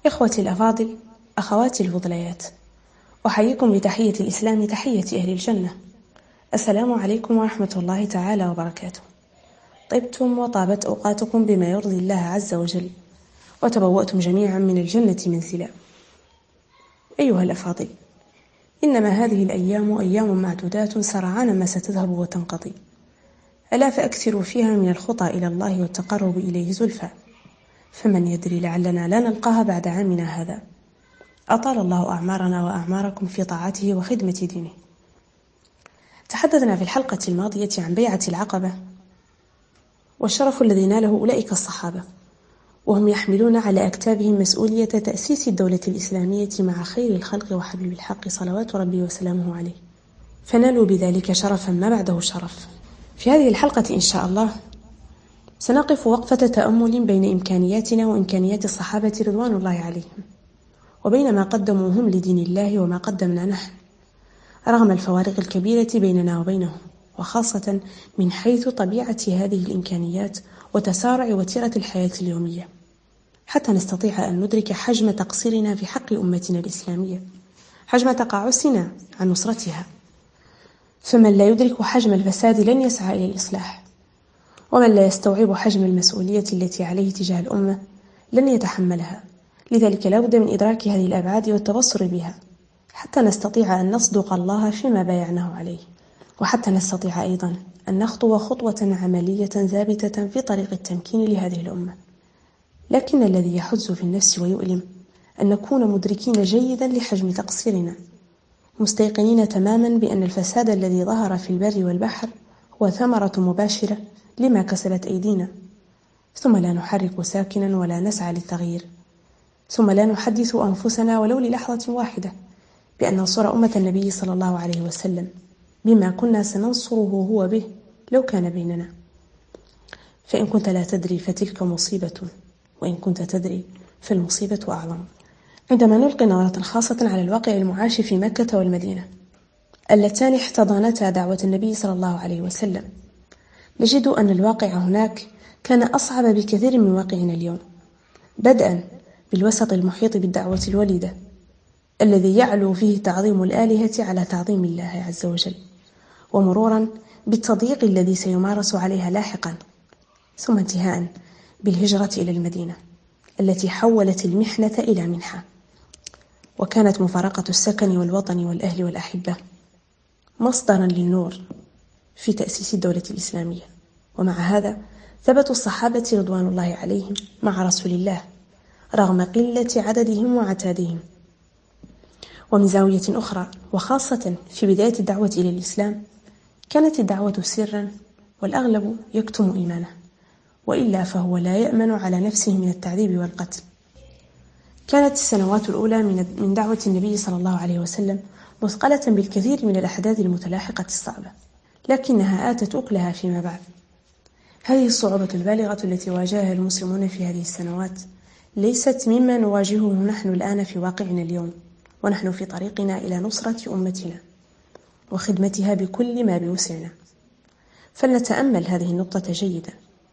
إخوتي الأفاضل، أخواتي الفضليات، أحييكم بتحية الإسلام، تحية أهل الجنة. السلام عليكم ورحمة الله تعالى وبركاته. طبتم وطابت أوقاتكم بما يرضي الله عز وجل، وتبوأتم جميعا من الجنة منزلا. أيها الأفاضل، إنما هذه الأيام أيام معدودات سرعان ما ستذهب وتنقضي، ألا فأكثروا فيها من الخطى إلى الله والتقرب إليه زلفى، فمن يدري لعلنا لا نلقاها بعد عامنا هذا. أطال الله أعمارنا وأعماركم في طاعته وخدمة دينه. تحدثنا في الحلقة الماضية عن بيعة العقبة والشرف الذي ناله أولئك الصحابة، وهم يحملون على أكتافهم مسؤولية تأسيس الدولة الإسلامية مع خير الخلق وحبيب الحق صلوات ربي وسلامه عليه، فنالوا بذلك شرفا ما بعده شرف. في هذه الحلقة إن شاء الله سنقف وقفة تأمل بين إمكانياتنا وإمكانيات الصحابة رضوان الله عليهم، وبين ما قدموا هم لدين الله وما قدمنا نحن، رغم الفوارق الكبيرة بيننا وبينهم، وخاصة من حيث طبيعة هذه الإمكانيات وتسارع وتيرة الحياة اليومية، حتى نستطيع أن ندرك حجم تقصيرنا في حق أمتنا الإسلامية، حجم تقاعسنا عن نصرتها. فمن لا يدرك حجم الفساد لن يسعى إلى الإصلاح، ومن لا يستوعب حجم المسؤولية التي عليه تجاه الأمة لن يتحملها. لذلك لا بد من إدراك هذه الأبعاد والتبصر بها، حتى نستطيع أن نصدق الله فيما بايعناه عليه، وحتى نستطيع أيضا أن نخطو خطوة عملية ثابتة في طريق التمكين لهذه الأمة. لكن الذي يحز في النفس ويؤلم أن نكون مدركين جيدا لحجم تقصيرنا، مستيقنين تماما بأن الفساد الذي ظهر في البر والبحر هو ثمرة مباشرة لما كسبت أيدينا، ثم لا نحرك ساكنا ولا نسعى للتغيير، ثم لا نحدث أنفسنا ولو للحظة واحدة بأن ننصر أمة النبي صلى الله عليه وسلم بما كنا سننصره هو به لو كان بيننا. فإن كنت لا تدري فتلك مصيبة، وإن كنت تدري فالمصيبة أعظم. عندما نلقي نظرة خاصة على الواقع المعاش في مكة والمدينة اللتان احتضنتا دعوة النبي صلى الله عليه وسلم، نجد أن الواقع هناك كان أصعب بكثير من واقعنا اليوم، بدءا بالوسط المحيط بالدعوة الوليدة الذي يعلو فيه تعظيم الآلهة على تعظيم الله عز وجل، ومرورا بالتضييق الذي سيمارس عليها لاحقا، ثم انتهاء بالهجرة إلى المدينة التي حولت المحنة إلى منحة، وكانت مفارقة السكن والوطن والأهل والأحبة مصدرا للنور في تأسيس الدولة الإسلامية. ومع هذا ثبت الصحابة رضوان الله عليهم مع رسول الله رغم قلة عددهم وعتادهم. ومن زاوية أخرى، وخاصة في بداية الدعوة إلى الإسلام، كانت الدعوة سرا والأغلب يكتم إيمانه، وإلا فهو لا يأمن على نفسه من التعذيب والقتل. كانت السنوات الأولى من دعوة النبي صلى الله عليه وسلم مثقلة بالكثير من الأحداث المتلاحقة الصعبة، لكنها آتت أكلها فيما بعد. هذه الصعوبة البالغة التي واجهها المسلمون في هذه السنوات ليست مما نواجهه نحن الآن في واقعنا اليوم، ونحن في طريقنا إلى نصرة أمتنا وخدمتها بكل ما بوسعنا. فلنتأمل هذه النقطة جيدا.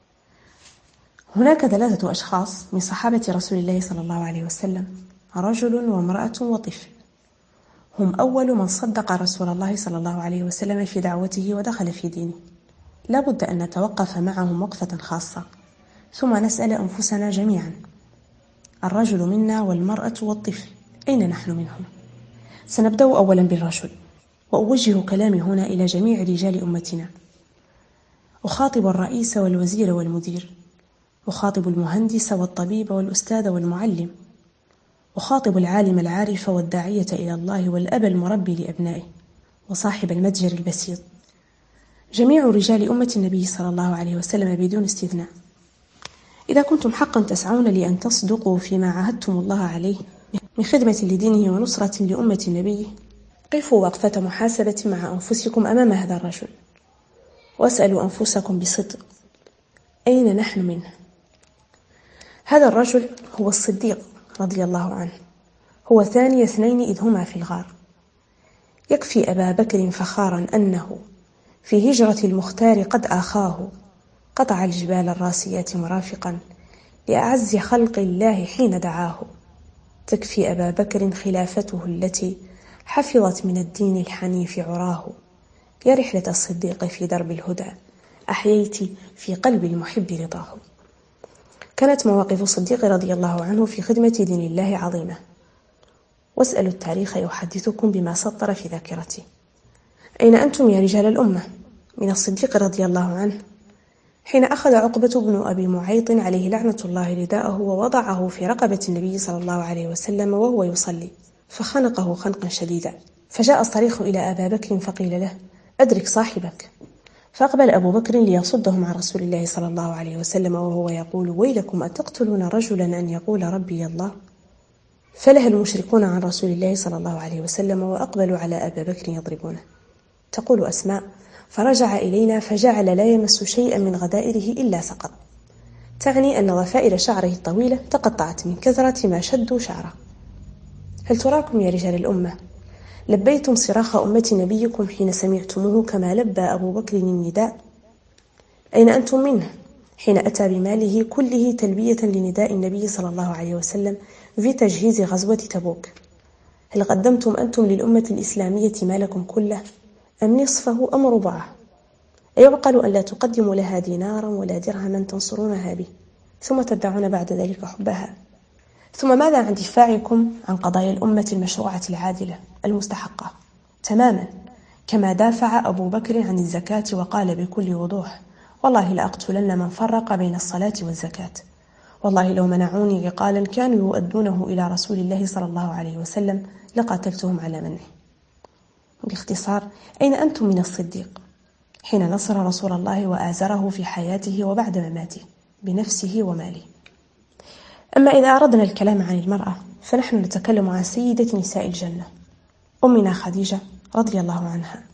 هناك 3 أشخاص من صحابة رسول الله صلى الله عليه وسلم، رجل وامرأة وطفل، هم أول من صدق رسول الله صلى الله عليه وسلم في دعوته ودخل في دينه. لا بد أن نتوقف معهم وقفة خاصة، ثم نسأل أنفسنا جميعا: الرجل منا والمرأة والطفل أين نحن منهم؟ سنبدأ أولا بالرجل، وأوجه كلامي هنا إلى جميع رجال أمتنا. أخاطب الرئيس والوزير والمدير، أخاطب المهندس والطبيب والأستاذ والمعلم، أخاطب العالم العارف والداعية إلى الله والأب المربي لأبنائه وصاحب المتجر البسيط، جميع رجال أمة النبي صلى الله عليه وسلم بدون استثناء. إذا كنتم حقا تسعون لأن تصدقوا فيما عاهدتم الله عليه من خدمة لدينه ونصرة لأمة النبي، قفوا وقفة محاسبة مع أنفسكم أمام هذا الرجل، واسألوا أنفسكم بصدق: أين نحن منه؟ هذا الرجل هو الصديق رضي الله عنه، هو ثاني 2 إذ هما في الغار. يكفي أبا بكر فخارا أنه في هجرة المختار قد آخاه، قطع الجبال الراسيات مرافقا لأعز خلق الله حين دعاه. تكفي أبا بكر خلافته التي حفظت من الدين الحنيف عراه. يا رحلة الصديق في درب الهدى أحييت في قلب المحب رضاه. كانت مواقف الصديق رضي الله عنه في خدمة دين الله عظيمة، واسألوا التاريخ يحدثكم بما سطر في ذاكرته. أين أنتم يا رجال الأمة من الصديق رضي الله عنه حين أخذ عقبة بن أبي معيط عليه لعنة الله رداءه ووضعه في رقبة النبي صلى الله عليه وسلم وهو يصلي فخنقه خنقا شديدا، فجاء الصريخ إلى أبا بكر فقيل له: أدرك صاحبك. فأقبل أبو بكر ليصدهم عن رسول الله صلى الله عليه وسلم وهو يقول: ويلكم أتقتلون رجلا أن يقول ربي الله؟ فلهى المشركون عن رسول الله صلى الله عليه وسلم وأقبلوا على أبا بكر يضربونه. تقول أسماء: فرجع إلينا فجعل لا يمس شيئا من غدائره إلا سقط، تعني أن ضفائر شعره الطويلة تقطعت من كثرة ما شدوا شعره. هل تراكم يا رجال الأمة لبيتم صراخ أمة نبيكم حين سمعتموه كما لبى أبو بكر النداء؟ أين أنتم منه حين أتى بماله كله تلبية لنداء النبي صلى الله عليه وسلم في تجهيز غزوة تبوك؟ هل قدمتم أنتم للأمة الإسلامية مالكم كله أم نصفه أم ربعه؟ أيعقل أن لا تقدموا لها دينارا ولا درهما تنصرونها به ثم تدعون بعد ذلك حبها؟ ثم ماذا عن دفاعكم عن قضايا الأمة المشروعة العادلة المستحقة تماما كما دافع أبو بكر عن الزكاة وقال بكل وضوح: والله لأقتلن من فرق بين الصلاة والزكاة، والله لو منعوني عقالا كانوا يؤدونه إلى رسول الله صلى الله عليه وسلم لقاتلتهم على منعه. باختصار، أين أنتم من الصديق حين نصر رسول الله وآزره في حياته وبعد مماته بنفسه وماله؟ أما إذا أردنا الكلام عن المرأة فنحن نتكلم عن سيدة نساء الجنة أمنا خديجة رضي الله عنها.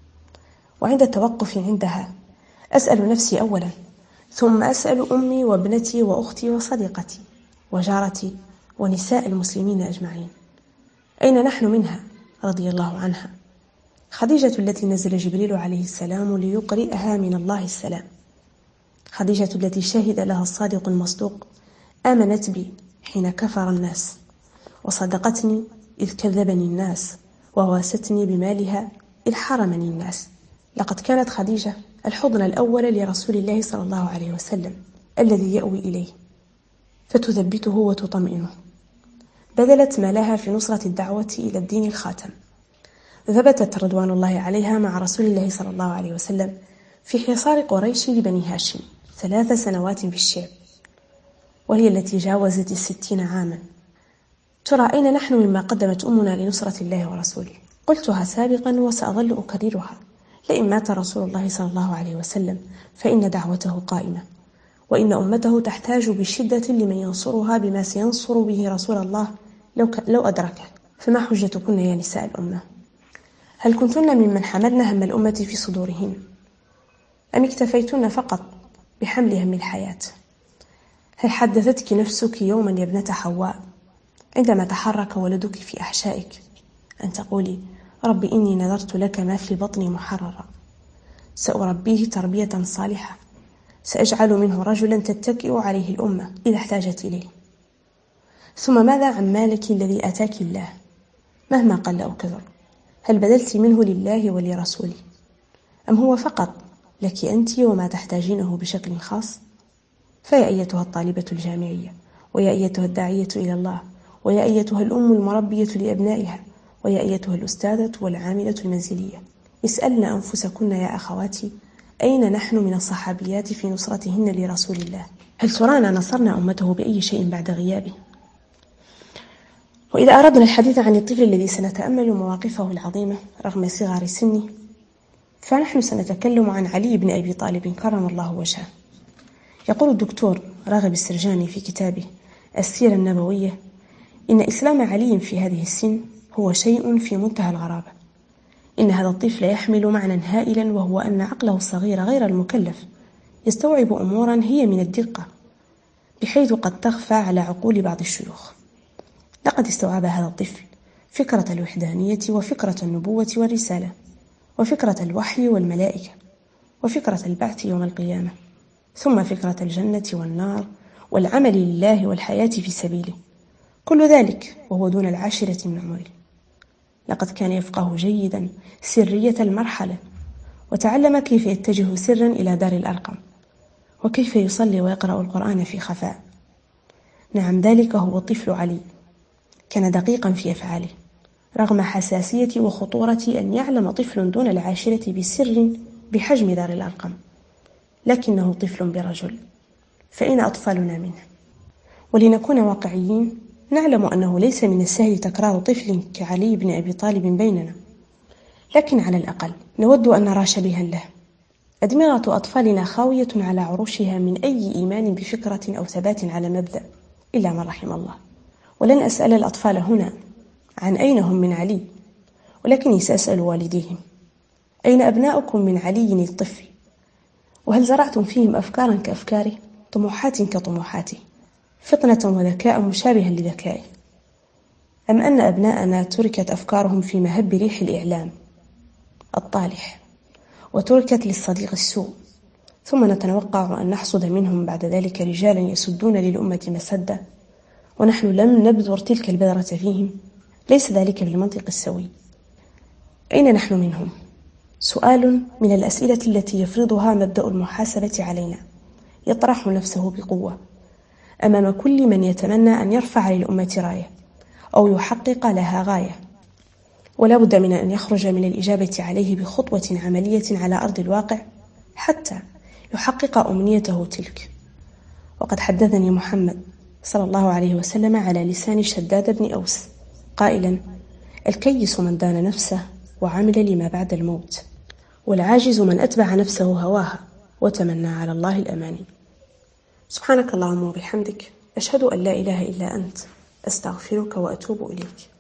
وعند التوقف عندها أسأل نفسي أولا، ثم أسأل أمي وابنتي وأختي وصديقتي وجارتي ونساء المسلمين أجمعين: أين نحن منها رضي الله عنها؟ خديجة التي نزل جبريل عليه السلام ليقرئها من الله السلام، خديجة التي شهد لها الصادق المصدوق: آمنت بي حين كفر الناس، وصدقتني إذ كذبني الناس، وواستني بمالها إذ حرمني الناس. لقد كانت خديجة الحضن الأول لرسول الله صلى الله عليه وسلم الذي يأوي إليه فتثبته وتطمئنه. بذلت مالها في نصرة الدعوة إلى الدين الخاتم. ثبتت رضوان الله عليها مع رسول الله صلى الله عليه وسلم في حصار قريش لبني هاشم 3 سنوات في الشعب، وهي التي جاوزت 60 عاما. ترى أين نحن مما قدمت أمنا لنصرة الله ورسوله؟ قلتها سابقا وسأظل أكررها: لئن مات رسول الله صلى الله عليه وسلم فإن دعوته قائمة، وإن أمته تحتاج بشدة لمن ينصرها بما سينصر به رسول الله لو أدركه. فما حجتكن يا نساء الأمة؟ هل كنتن ممن حملن هم الأمة في صدورهن، أم اكتفيتن فقط بحمل هم الحياة؟ هل حدثتك نفسك يوما يا ابنة حواء عندما تحرك ولدك في أحشائك أن تقولي: ربي إني نذرت لك ما في بطني محررا، سأربيه تربية صالحة، سأجعل منه رجلا تتكئ عليه الأمة إذا احتاجت إليه؟ ثم ماذا عن مالك الذي أتاك الله مهما قل أو كثر؟ هل بذلت منه لله ولرسوله، أم هو فقط لك أنت وما تحتاجينه بشكل خاص؟ فيا أيتها الطالبة الجامعية، ويا أيتها الداعية إلى الله، ويا أيتها الأم المربية لأبنائها، ويا أيتها الأستاذة والعاملة المنزلية، اسألن أنفسكن يا أخواتي: أين نحن من الصحابيات في نصرتهن لرسول الله؟ هل ترانا نصرنا أمته بأي شيء بعد غيابه؟ وإذا أردنا الحديث عن الطفل الذي سنتأمل مواقفه العظيمة رغم صغر سنه، فنحن سنتكلم عن علي بن أبي طالب كرم الله وجهه. يقول الدكتور راغب السرجاني في كتابه السيرة النبوية: إن إسلام علي في هذه السن هو شيء في منتهى الغرابة. إن هذا الطفل يحمل معنى هائلا، وهو أن عقله الصغير غير المكلف يستوعب أمورا هي من الدقة بحيث قد تخفى على عقول بعض الشيوخ. لقد استوعب هذا الطفل فكرة الوحدانية وفكرة النبوة والرسالة، وفكرة الوحي والملائكة، وفكرة البعث يوم القيامة، ثم فكرة الجنة والنار والعمل لله والحياة في سبيله، كل ذلك وهو دون العاشرة من عمره. لقد كان يفقه جيدا سرية المرحلة، وتعلم كيف يتجه سرا إلى دار الأرقم، وكيف يصلي ويقرأ القرآن في خفاء. نعم، ذلك هو الطفل علي. كان دقيقا في أفعاله رغم حساسية وخطورة أن يعلم طفل دون العاشرة بسر بحجم دار الأرقم، لكنه طفل برجل، فأين أطفالنا منه؟ ولنكون واقعيين، نعلم أنه ليس من السهل تكرار طفل كعلي بن أبي طالب بيننا، لكن على الأقل نود أن نرى شبيها له. أدمغة أطفالنا خاوية على عروشها من أي إيمان بفكرة أو ثبات على مبدأ، إلا من رحم الله. ولن أسأل الأطفال هنا عن أين هم من علي، ولكني سأسأل والديهم: أين أبناؤكم من علي الطفل؟ وهل زرعتم فيهم أفكارا كأفكاره، طموحات كطموحاته، فطنة وذكاء مشابها لذكائه؟ أم أن أبناءنا تركت أفكارهم في مهب ريح الإعلام الطالح، وتركت للصديق السوء، ثم نتوقع أن نحصد منهم بعد ذلك رجالا يسدون للأمة مسدا، ونحن لم نبذر تلك البذرة فيهم؟ ليس ذلك بالمنطق السوي. أين نحن منهم؟ سؤال من الأسئلة التي يفرضها مبدأ المحاسبة علينا، يطرح نفسه بقوة أمام كل من يتمنى أن يرفع للأمة راية أو يحقق لها غاية، ولا بد من أن يخرج من الإجابة عليه بخطوة عملية على أرض الواقع حتى يحقق أمنيته تلك. وقد حدثني محمد صلى الله عليه وسلم على لسان شداد بن أوس قائلا: الكيس من دان نفسه وعمل لما بعد الموت، والعاجز من أتبع نفسه هواها وتمنى على الله الأماني. سبحانك اللهم وبحمدك، أشهد أن لا إله إلا أنت، أستغفرك وأتوب إليك.